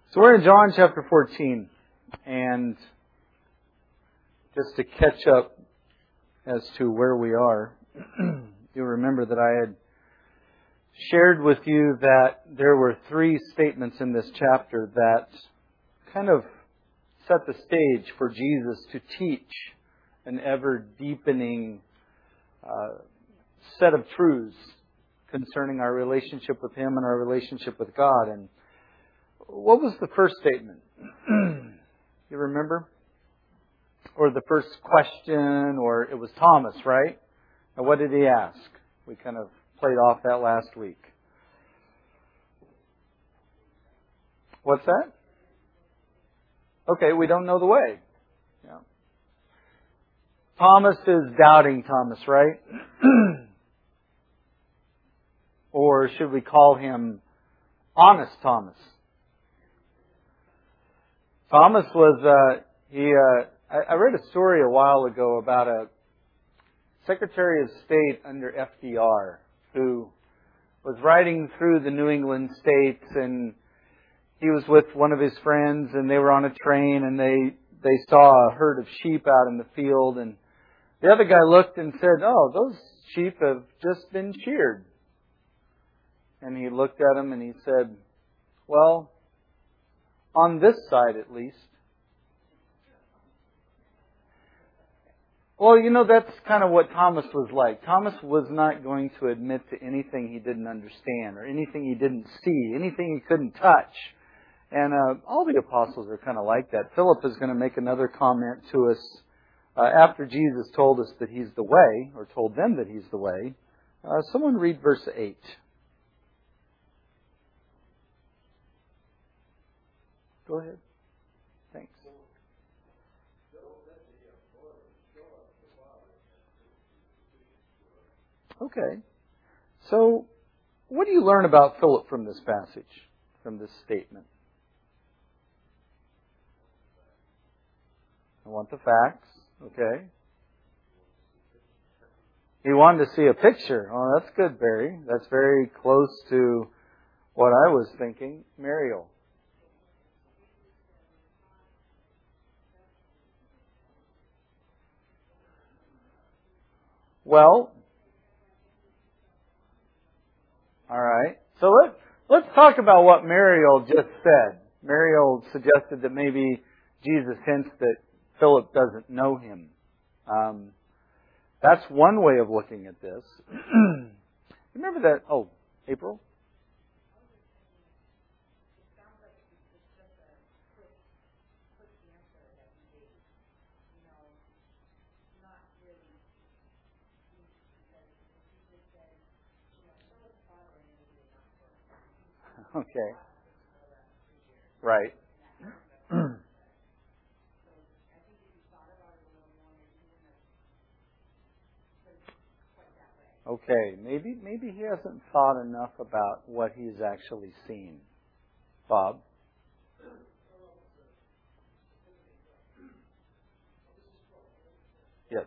So we're in John chapter 14, and just to catch up as to where we are, you'll remember that I had shared with you that there were three statements in this chapter that kind of set the stage for Jesus to teach an ever-deepening set of truths concerning our relationship with Him and our relationship with God. And what was the first statement? You remember? Or the first question, or it was Thomas, right? And what did he ask? We kind of played off that last week. What's that? Okay, we don't know the way. Yeah. Thomas is doubting Thomas, right? Or should we call him honest Thomas? Thomas was, I read a story a while ago about a Secretary of State under FDR who was riding through the New England states, and he was with one of his friends, and they were on a train, and they saw a herd of sheep out in the field, and the other guy looked and said, "Oh, those sheep have just been sheared." And he looked at him and he said, "Well, on this side at least." Well, you know, that's kind of what Thomas was like. Thomas was not going to admit to anything he didn't understand, or anything he didn't see, anything he couldn't touch. And all the apostles are kind of like that. Philip is going to make another comment to us after Jesus told us that He's the way, or told them that He's the way. Someone read verse 8. Go ahead. Thanks. Okay. So, what do you learn about Philip from this passage, from this statement? I want the facts. Okay. He wanted to see a picture. Oh, that's good, Barry. That's very close to what I was thinking. Mariel. Well, all right. So let's talk about what Mariel just said. Mariel suggested that maybe Jesus hints that Philip doesn't know Him. That's one way of looking at this. Remember that? Oh, April? Okay. Right. Okay. Maybe he hasn't thought enough about what he's actually seen. Bob? Yes.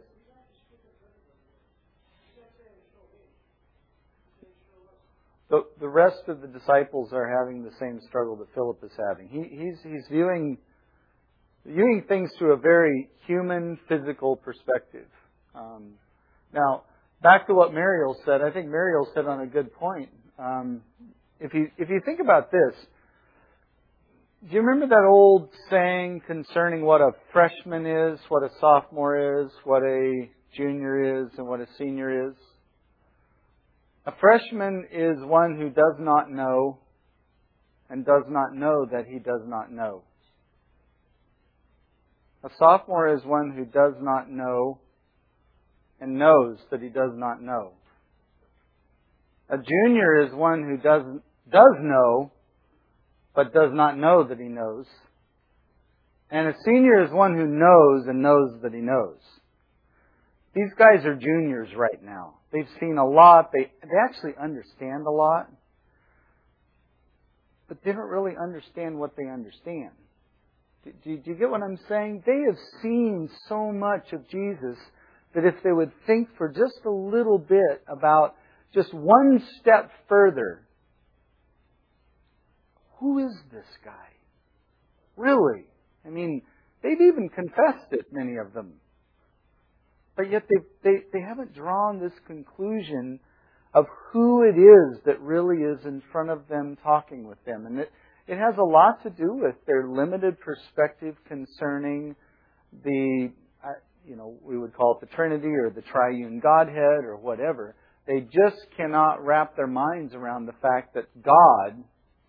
The rest of the disciples are having the same struggle that Philip is having. He's viewing things through a very human, physical perspective. Now, back to what Mariel said. I think Mariel said on a good point. If you think about this, do you remember that old saying concerning what a freshman is, what a sophomore is, what a junior is, and what a senior is? A freshman is one who does not know and does not know that he does not know. A sophomore is one who does not know and knows that he does not know. A junior is one who does know but does not know that he knows. And a senior is one who knows and knows that he knows. These guys are juniors right now. They've seen a lot. They actually understand a lot. But they don't really understand what they understand. Do you get what I'm saying? They have seen so much of Jesus that if they would think for just a little bit about just one step further, who is this guy? Really? I mean, they've even confessed it, many of them. But yet they haven't drawn this conclusion of who it is that really is in front of them talking with them. And it has a lot to do with their limited perspective concerning the, we would call it the Trinity or the Triune Godhead or whatever. They just cannot wrap their minds around the fact that God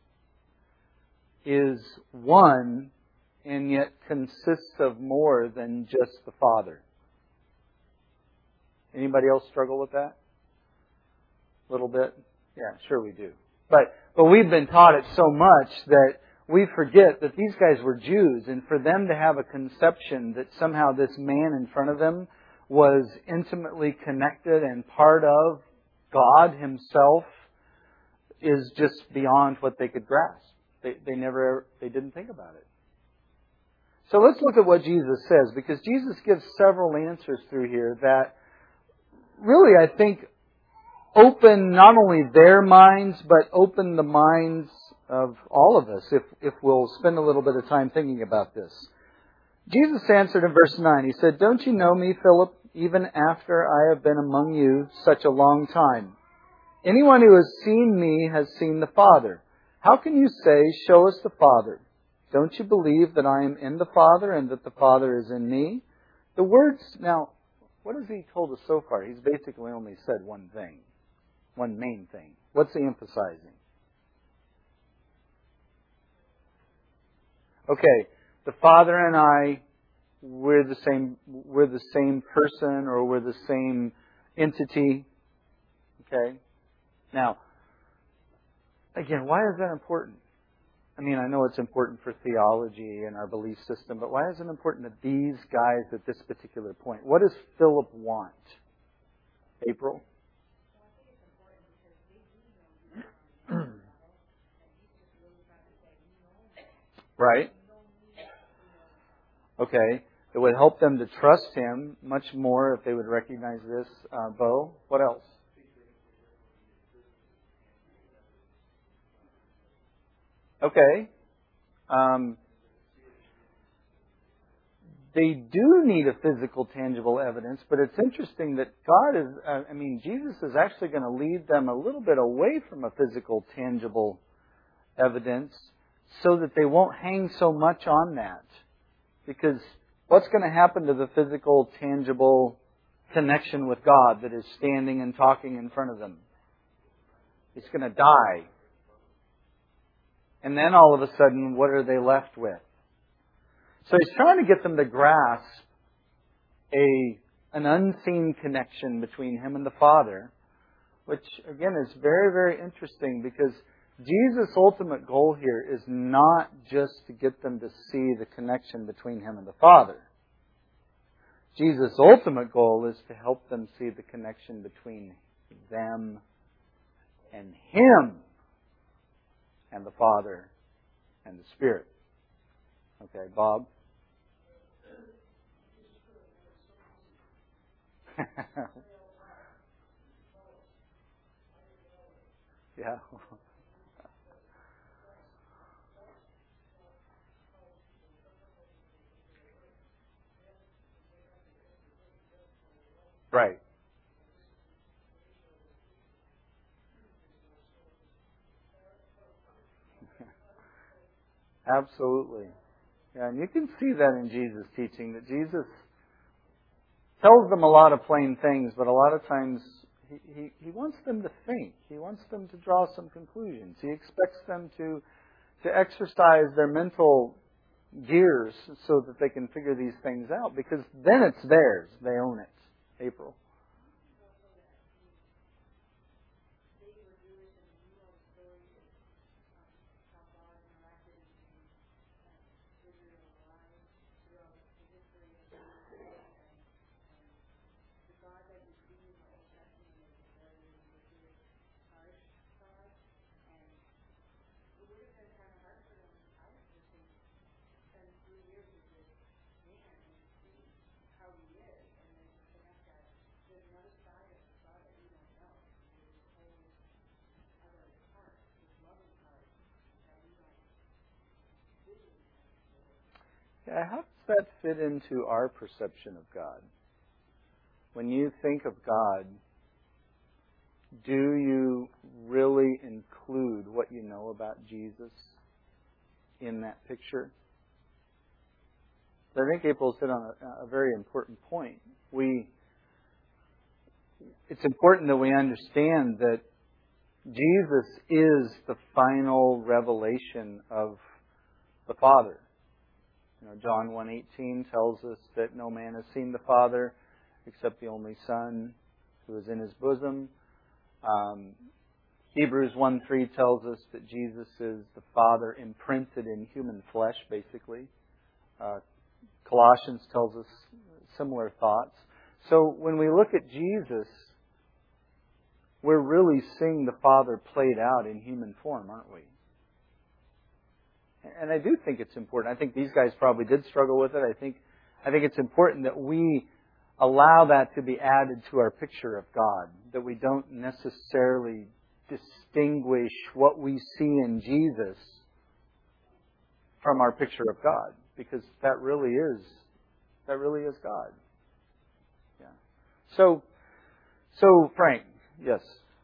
is one and yet consists of more than just the Father. Anybody else struggle with that? A little bit? Yeah, sure we do. But we've been taught it so much that we forget that these guys were Jews, and for them to have a conception that somehow this man in front of them was intimately connected and part of God Himself is just beyond what they could grasp. They didn't think about it. So let's look at what Jesus says, because Jesus gives several answers through here that really, I think, open not only their minds, but open the minds of all of us if we'll spend a little bit of time thinking about this. Jesus answered in verse 9. He said, "Don't you know me, Philip, even after I have been among you such a long time? Anyone who has seen me has seen the Father. How can you say, 'Show us the Father'? Don't you believe that I am in the Father and that the Father is in me?" The words, now, what has He told us so far? He's basically only said one thing. One main thing. What's He emphasizing? Okay, the Father and I, we're the same person, or we're the same entity. Okay? Now, again, why is that important? I mean, I know it's important for theology and our belief system, but why is it important that these guys at this particular point? What does Philip want? April? Right? Okay. It would help them to trust Him much more if they would recognize this. Bo, what else? Okay. They do need a physical, tangible evidence, but it's interesting that God is, Jesus is actually going to lead them a little bit away from a physical, tangible evidence so that they won't hang so much on that. Because what's going to happen to the physical, tangible connection with God that is standing and talking in front of them? It's going to die. And then all of a sudden, what are they left with? So He's trying to get them to grasp an unseen connection between Him and the Father, which again is very, very interesting, because Jesus' ultimate goal here is not just to get them to see the connection between Him and the Father. Jesus' ultimate goal is to help them see the connection between them and Him and the Father and the Spirit. Okay, Bob? Yeah. Right. Absolutely. Yeah, and you can see that in Jesus' teaching, that Jesus tells them a lot of plain things, but a lot of times He wants them to think. He wants them to draw some conclusions. He expects them to exercise their mental gears so that they can figure these things out, because then it's theirs. They own it. April. how does that fit into our perception of God? When you think of God, do you really include what you know about Jesus in that picture? I think April's hit on a very important point. It's important that we understand that Jesus is the final revelation of the Father. John 1:18 tells us that no man has seen the Father except the only Son who is in His bosom. Hebrews 1:3 tells us that Jesus is the Father imprinted in human flesh, basically. Colossians tells us similar thoughts. So when we look at Jesus, we're really seeing the Father played out in human form, aren't we? And I do think it's important. I think these guys probably did struggle with it. I think it's important that we allow that to be added to our picture of God, that we don't necessarily distinguish what we see in Jesus from our picture of God, because that really is God. Yeah. So Frank, yes.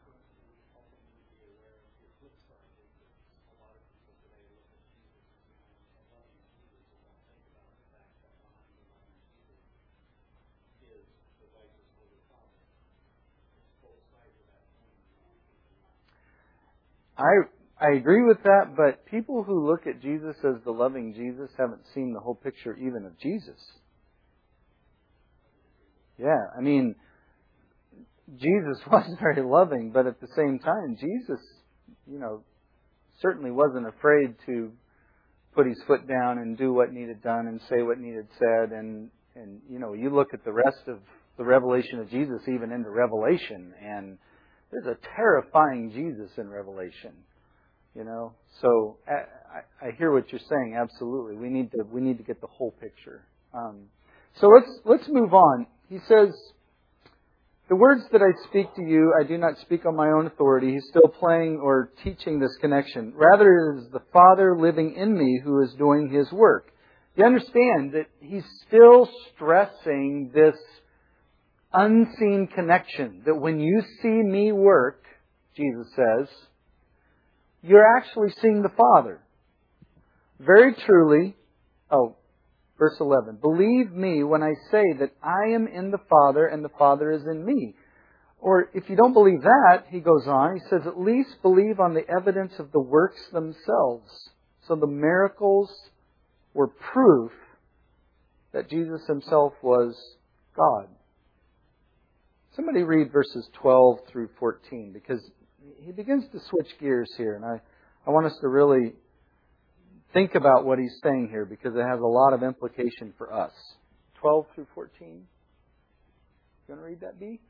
I agree with that, but people who look at Jesus as the loving Jesus haven't seen the whole picture even of Jesus. Yeah, I mean, Jesus was very loving, but at the same time, Jesus, certainly wasn't afraid to put His foot down and do what needed done and say what needed said. And you look at the rest of the revelation of Jesus, even into Revelation, and there's a terrifying Jesus in Revelation. So I hear what you're saying. Absolutely, we need to get the whole picture. So let's move on. He says, "The words that I speak to you, I do not speak on my own authority." He's still playing or teaching this connection. "Rather, it is the Father living in me who is doing His work." You understand that he's still stressing this unseen connection. That when you see me work, Jesus says, you're actually seeing the Father. Very truly, verse 11, "Believe me when I say that I am in the Father and the Father is in me." Or if you don't believe that, he goes on, he says, "At least believe on the evidence of the works themselves." So the miracles were proof that Jesus Himself was God. Somebody read verses 12 through 14, because he begins to switch gears here, and I want us to really think about what he's saying here, because it has a lot of implication for us. 12 through 14. You want to read that, B?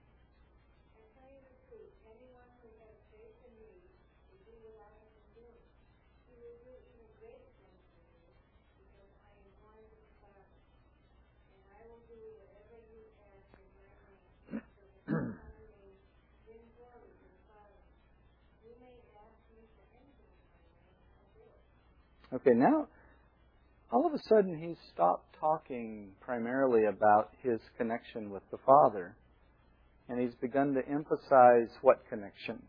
Okay, now, all of a sudden he's stopped talking primarily about His connection with the Father. And he's begun to emphasize what connection?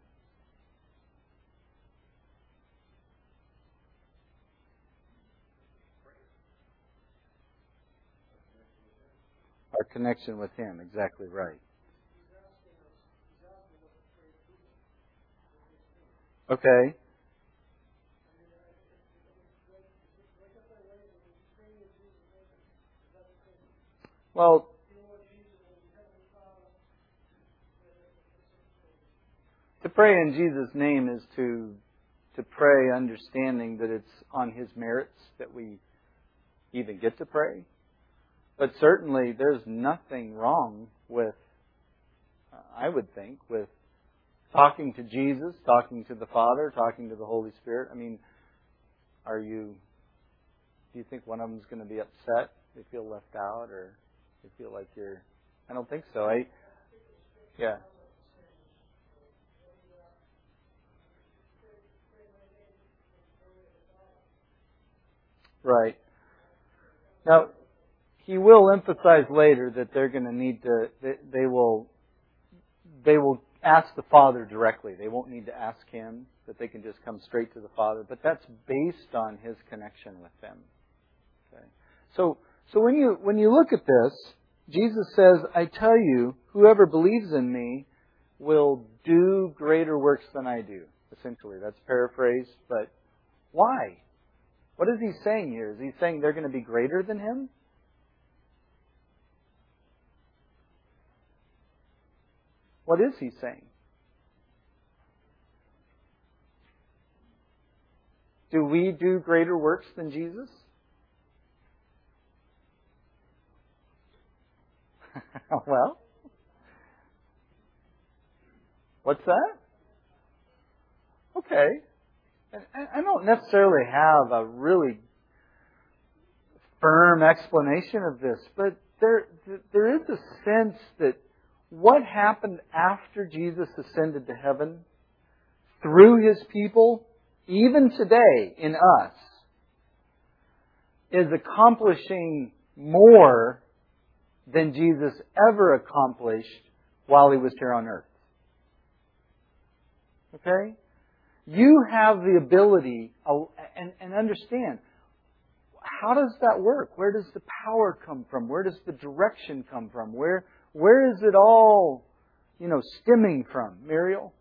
Our connection with Him, exactly right. Okay. Well, to pray in Jesus' name is to pray understanding that it's on His merits that we even get to pray. But certainly there's nothing wrong with, I would think, with talking to Jesus, talking to the Father, talking to the Holy Spirit. I mean, do you think one of them is going to be upset? They feel left out, or they feel like I don't think so. Yeah. Right. Now, he will emphasize later that they're going to need to, they will ask the Father directly. They won't need to ask Him, that they can just come straight to the Father. But that's based on His connection with them. Okay. So when you look at this, Jesus says, I tell you, whoever believes in me will do greater works than I do. Essentially, that's paraphrased. But why? What is He saying here? Is He saying they're going to be greater than Him? What is He saying? Do we do greater works than Jesus? Well, what's that? Okay. And I don't necessarily have a really firm explanation of this, but there is a sense that what happened after Jesus ascended to heaven through His people, even today in us, is accomplishing more than Jesus ever accomplished while He was here on earth. Okay? You have the ability, and understand, how does that work? Where does the power come from? Where does the direction come from? Where is it all, stemming from? Muriel?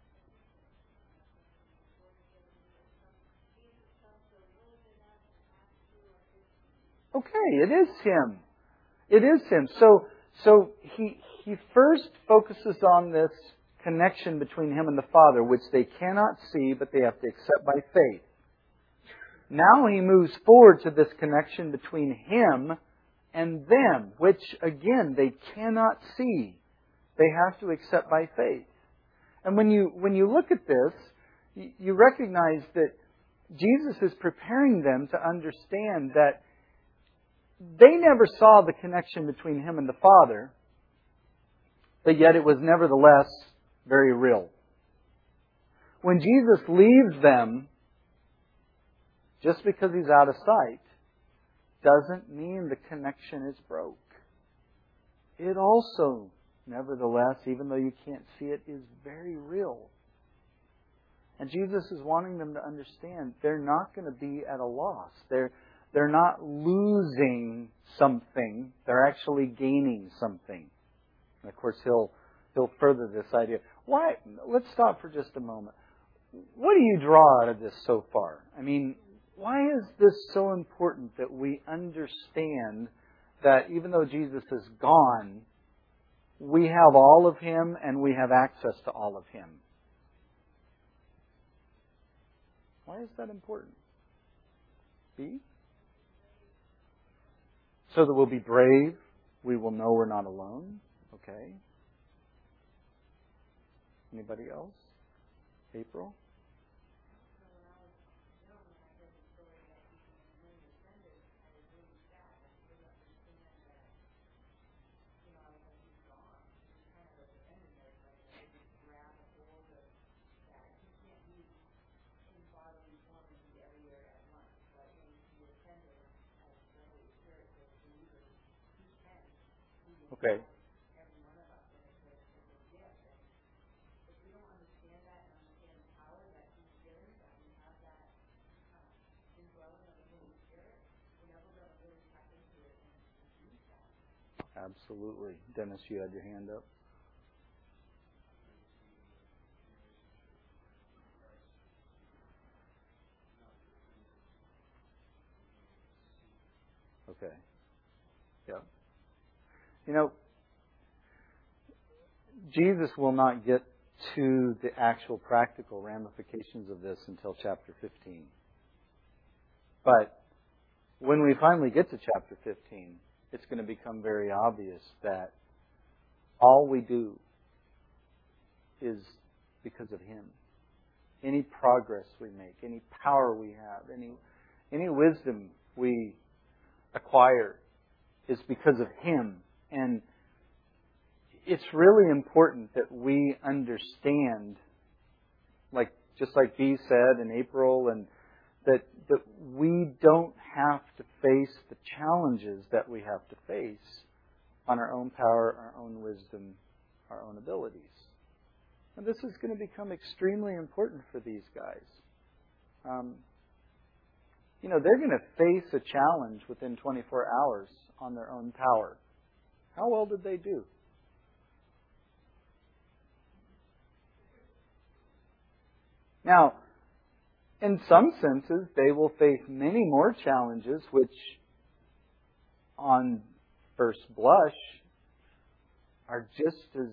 Okay, it is Him. It is Him. So He first focuses on this connection between Him and the Father, which they cannot see, but they have to accept by faith. Now He moves forward to this connection between Him and them, which again they cannot see. They have to accept by faith. And when you look at this, you recognize that Jesus is preparing them to understand that they never saw the connection between Him and the Father, but yet it was nevertheless very real. When Jesus leaves them, just because He's out of sight, doesn't mean the connection is broke. It also, nevertheless, even though you can't see it, is very real. And Jesus is wanting them to understand they're not going to be at a loss. They're not losing something. They're actually gaining something. And of course, He'll further this idea. Why? Let's stop for just a moment. What do you draw out of this so far? I mean, why is this so important that we understand that even though Jesus is gone, we have all of Him and we have access to all of Him? Why is that important? B? So that we'll be brave. We will know we're not alone. Okay. Anybody else? April? Okay. Absolutely. Dennis, you had your hand up. Okay. Yeah. Jesus will not get to the actual practical ramifications of this until chapter 15. But when we finally get to chapter 15, it's going to become very obvious that all we do is because of Him. Any progress we make, any power we have, any wisdom we acquire is because of Him. And it's really important that we understand, just like Bee said in April, and that we don't have to face the challenges that we have to face on our own power, our own wisdom, our own abilities. And this is going to become extremely important for these guys. They're going to face a challenge within 24 hours on their own power. How well did they do? Now, in some senses, they will face many more challenges, which on first blush are just as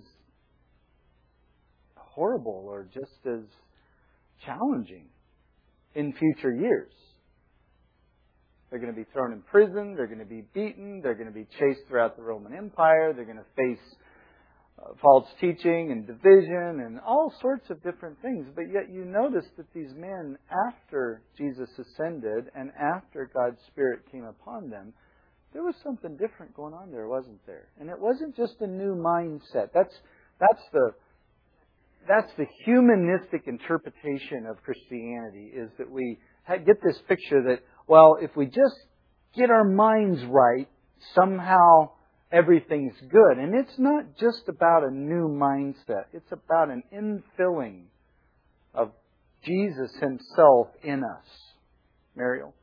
horrible or just as challenging in future years. They're going to be thrown in prison, they're going to be beaten, they're going to be chased throughout the Roman Empire, they're going to face false teaching and division and all sorts of different things. But yet you notice that these men, after Jesus ascended and after God's Spirit came upon them, there was something different going on there, wasn't there? And it wasn't just a new mindset. That's the humanistic interpretation of Christianity, is that we get this picture that, well, if we just get our minds right, somehow everything's good. And it's not just about a new mindset. It's about an infilling of Jesus Himself in us. Mariel?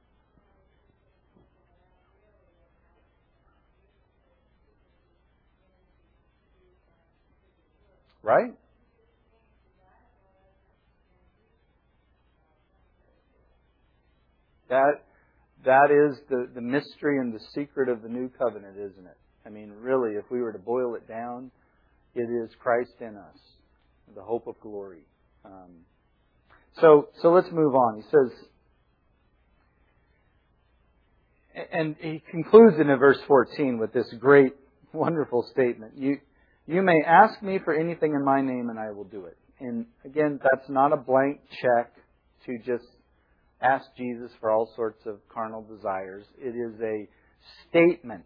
Right? That is the mystery and the secret of the new covenant, isn't it? I mean, really, if we were to boil it down, it is Christ in us, the hope of glory. So let's move on. He says, and he concludes in verse 14 with this great, wonderful statement. You may ask me for anything in my name and I will do it. And again, that's not a blank check to just ask Jesus for all sorts of carnal desires. It is a statement.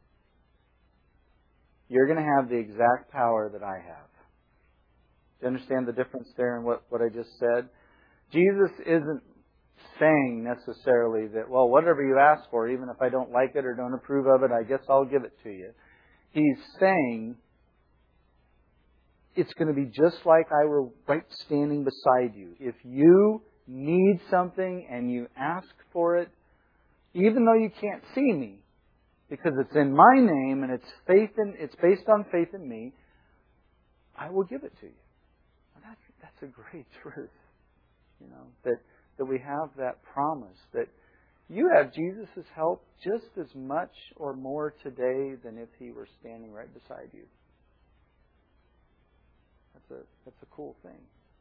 You're going to have the exact power that I have. Do you understand the difference there in what I just said? Jesus isn't saying necessarily that, well, whatever you ask for, even if I don't like it or don't approve of it, I guess I'll give it to you. He's saying it's going to be just like I were right standing beside you. If you need something and you ask for it, even though you can't see me, because it's in my name and it's based on faith in me, I will give it to you. And that's a great truth, that we have that promise that you have Jesus' help just as much or more today than if He were standing right beside you. That's a cool thing.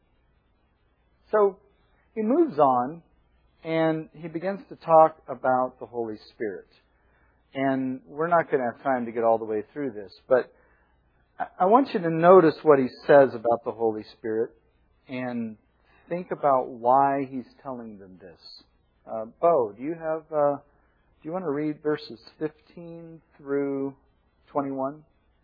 So he moves on and he begins to talk about the Holy Spirit. And we're not going to have time to get all the way through this, but I want you to notice what he says about the Holy Spirit and think about why he's telling them this. Bo, do you want to read verses 15 through 21?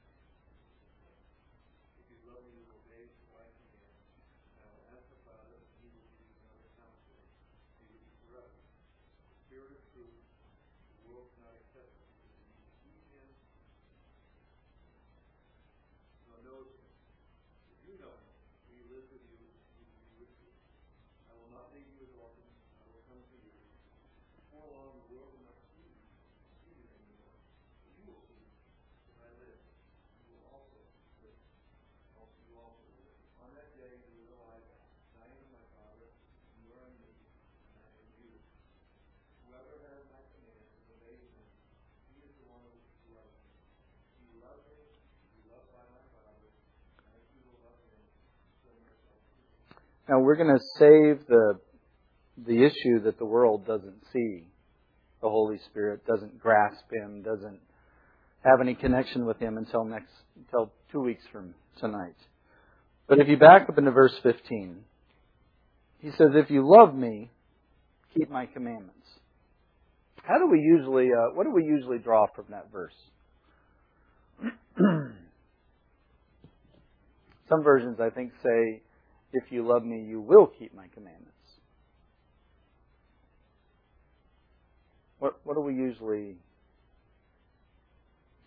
Now we're going to save the issue that the world doesn't see. The Holy Spirit doesn't grasp Him, doesn't have any connection with Him until 2 weeks from tonight. But if you back up into verse 15, he says, "If you love me, keep my commandments." What do we usually draw from that verse? Some versions, I think, say, "If you love me, you will keep my commandments." What do we usually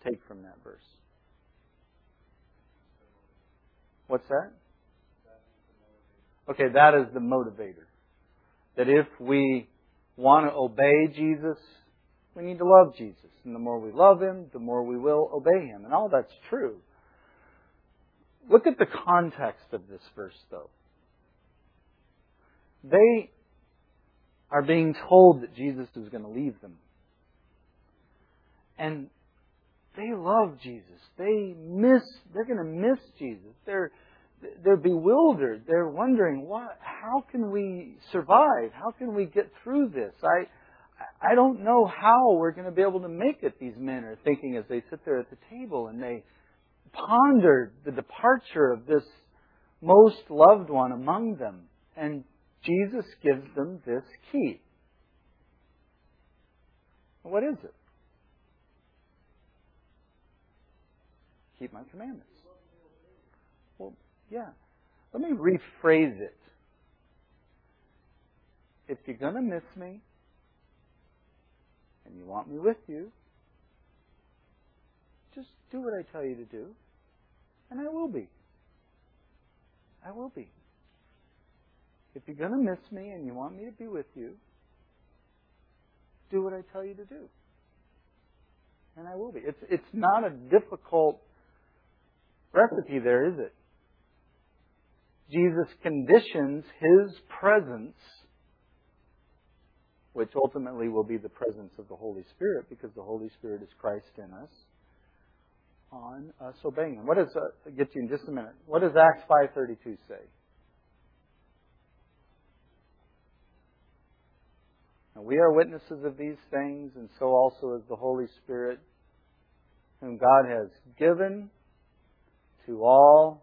take from that verse? What's that? Okay, that is the motivator. That if we want to obey Jesus, we need to love Jesus. And the more we love Him, the more we will obey Him. And all that's true. Look at the context of this verse, though. They are being told that Jesus is going to leave them. And they love Jesus. They're going to miss Jesus. They're bewildered. They're wondering, how can we survive? How can we get through this? I don't know how we're going to be able to make it, these men are thinking as they sit there at the table and they pondered the departure of this most loved one among them. And Jesus gives them this key. What is it? Keep my commandments. Well, yeah. Let me rephrase it. If you're going to miss me, and you want me with you, just do what I tell you to do, and I will be. I will be. If you're going to miss me and you want me to be with you, do what I tell you to do, and I will be. It's not a difficult recipe there, is it? Jesus conditions His presence, which ultimately will be the presence of the Holy Spirit, because the Holy Spirit is Christ in us, on us obeying Him. I'll get to you in just a minute. What does Acts 5:32 say? And we are witnesses of these things, and so also is the Holy Spirit, whom God has given to all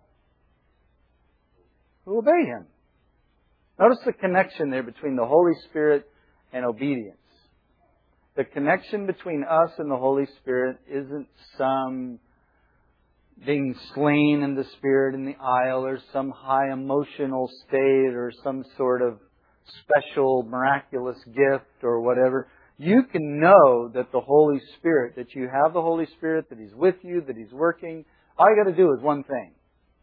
who obey Him. Notice the connection there between the Holy Spirit and obedience. The connection between us and the Holy Spirit isn't some being slain in the Spirit in the aisle, or some high emotional state, or some sort of special miraculous gift or whatever. You can know that the Holy Spirit, that you have the Holy Spirit, that He's with you, that He's working. All you got to do is one thing.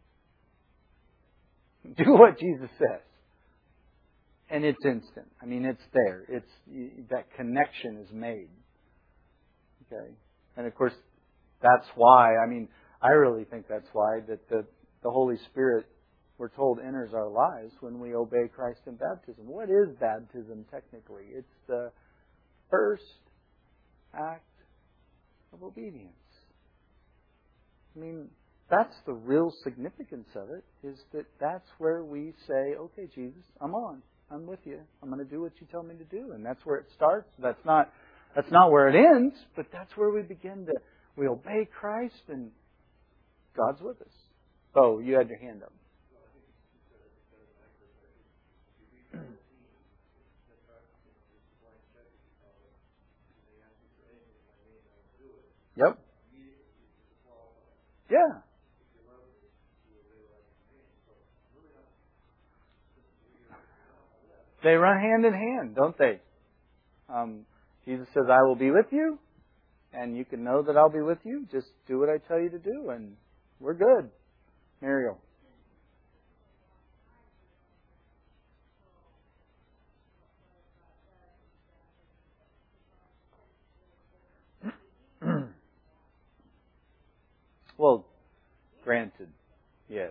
Do what Jesus says. And it's instant. I mean, it's there. That connection is made. Okay? And of course, that's why, I really think that's why that the Holy Spirit, we're told, enters our lives when we obey Christ in baptism. What is baptism technically? It's the first act of obedience. That's the real significance of it, is that that's where we say, okay, Jesus, I'm on. I'm with you. I'm going to do what you tell me to do. And that's where it starts. That's not where it ends, but that's where we begin to, we obey Christ and God's with us. Oh, you had your hand up. Yep. Yeah. They run hand in hand, don't they? Jesus says, I will be with you, and you can know that I'll be with you. Just do what I tell you to do, and we're good. Muriel. Well, granted, yeah.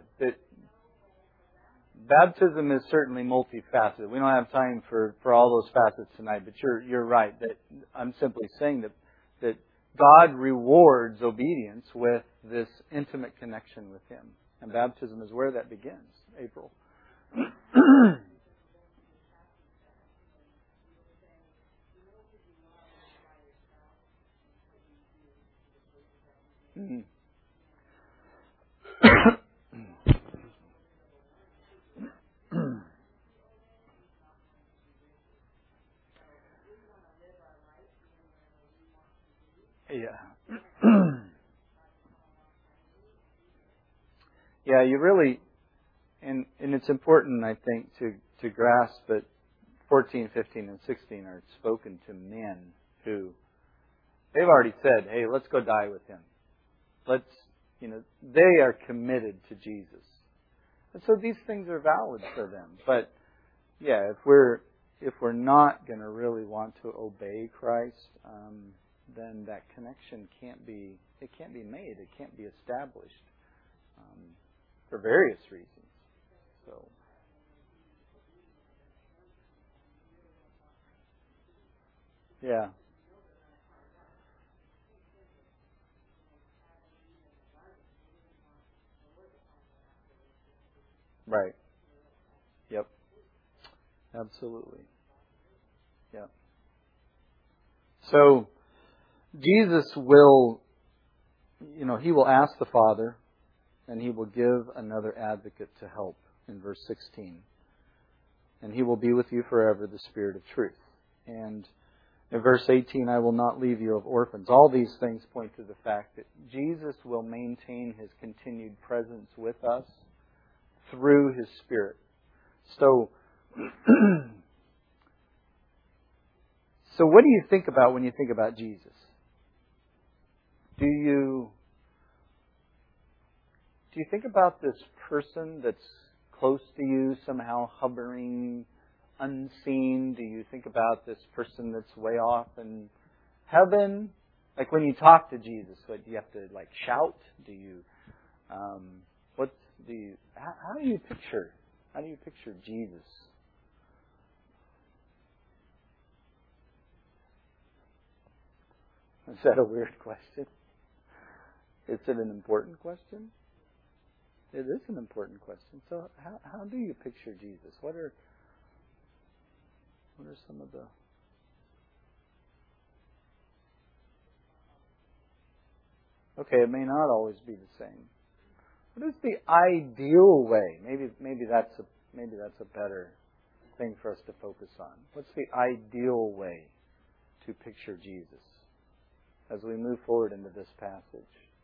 Baptism is certainly multifaceted. We don't have time for all those facets tonight, but you're right. That I'm simply saying that God rewards obedience with this intimate connection with Him. And baptism is where that begins. April. Mm-hmm. Yeah. Yeah, you really, and it's important, I think, to grasp that 14, 15, and 16 are spoken to men who, they've already said, hey, let's go die with Him. They are committed to Jesus. And so these things are valid for them. But yeah, if we're not going to really want to obey Christ, then that connection can't be made. It can't be established for various reasons. So, yeah. Right. Yep. Absolutely. Yep. So, Jesus will, He will ask the Father, and He will give another advocate to help in verse 16. And He will be with you forever, the Spirit of truth. And in verse 18, I will not leave you of orphans. All these things point to the fact that Jesus will maintain His continued presence with us through His Spirit. So, so what do you think about when you think about Jesus? Do you think about this person that's close to you, somehow hovering, unseen? Do you think about this person that's way off in heaven? Like when you talk to Jesus, what do you have to shout? Do you how do you picture Jesus? Is that a weird question? Is it an important question? It is an important question. So how do you picture Jesus? What are some of the... Okay, it may not always be the same. What is the ideal way? Maybe that's a better thing for us to focus on. What's the ideal way to picture Jesus as we move forward into this passage?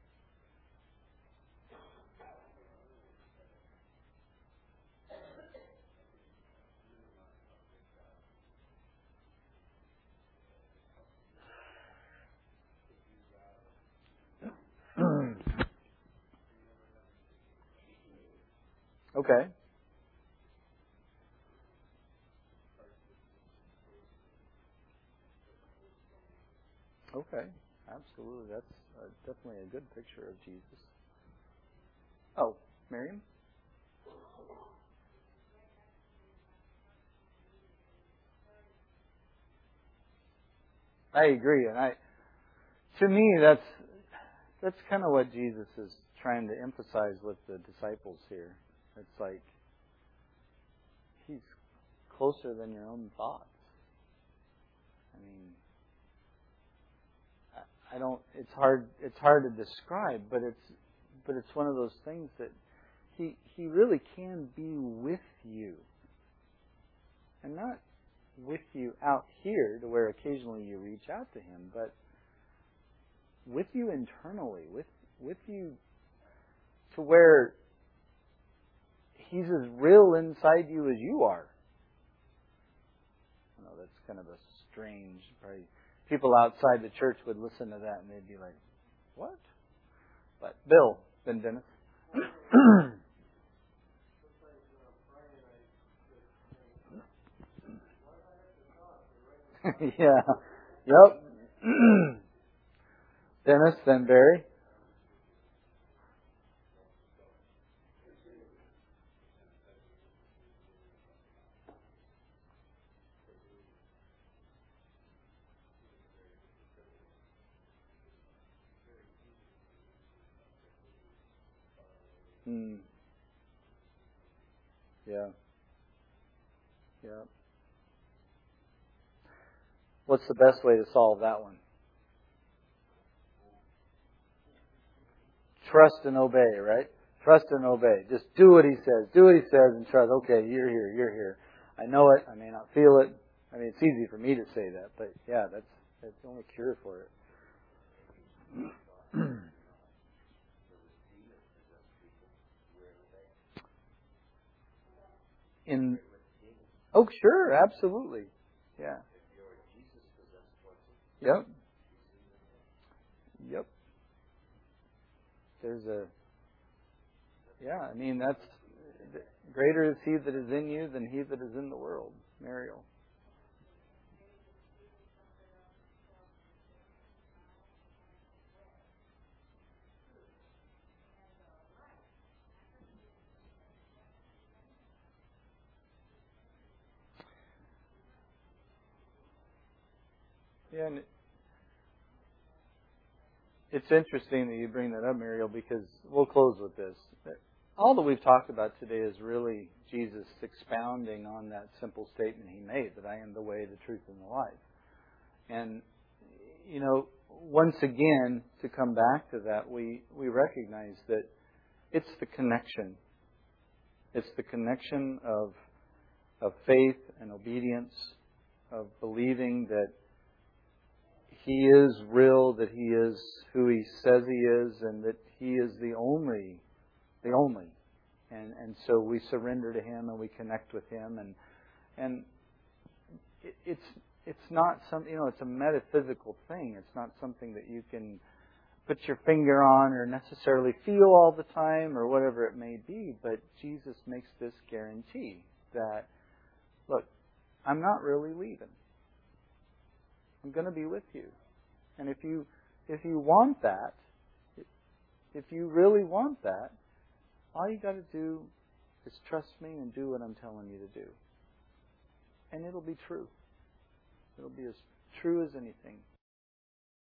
Okay. Okay. Absolutely. That's definitely a good picture of Jesus. Oh, Miriam? I agree. And to me, that's kind of what Jesus is trying to emphasize with the disciples here. It's like He's closer than your own thoughts. I mean, I don't. It's hard to describe, but it's one of those things that He really can be with you, and not with you out here to where occasionally you reach out to Him, but with you internally, with you to where He's as real inside you as you are. I know that's kind of a strange, probably people outside the church would listen to that and they'd be like, what? But Bill, then Dennis. Yeah. Yep. Dennis, then Barry. Yeah. Yeah. What's the best way to solve that one? Trust and obey, right? Trust and obey. Just do what He says. Do what He says and trust. Okay, you're here. You're here. I know it. I may not feel it. I mean, it's easy for me to say that, but yeah, that's the only cure for it. In Oh, sure, absolutely. Yeah. Yep. Yep. There's a, yeah, I mean, that's, greater is He that is in you than he that is in the world. Mariel. Yeah, and it's interesting that you bring that up, Mariel, because we'll close with this. All that we've talked about today is really Jesus expounding on that simple statement He made, that I am the way, the truth, and the life. And, you know, once again, to come back to that, we recognize that it's the connection. It's the connection of faith and obedience, of believing that He is real, that He is who He says He is, and that He is the only. And so we surrender to Him and we connect with Him, and it's not some, you know, it's a metaphysical thing. It's not something that you can put your finger on or necessarily feel all the time or whatever it may be. But Jesus makes this guarantee that, look, I'm not really leaving. I'm going to be with you. And if you want that, if you really want that, all you got to do is trust me and do what I'm telling you to do. And it'll be true. It'll be as true as anything.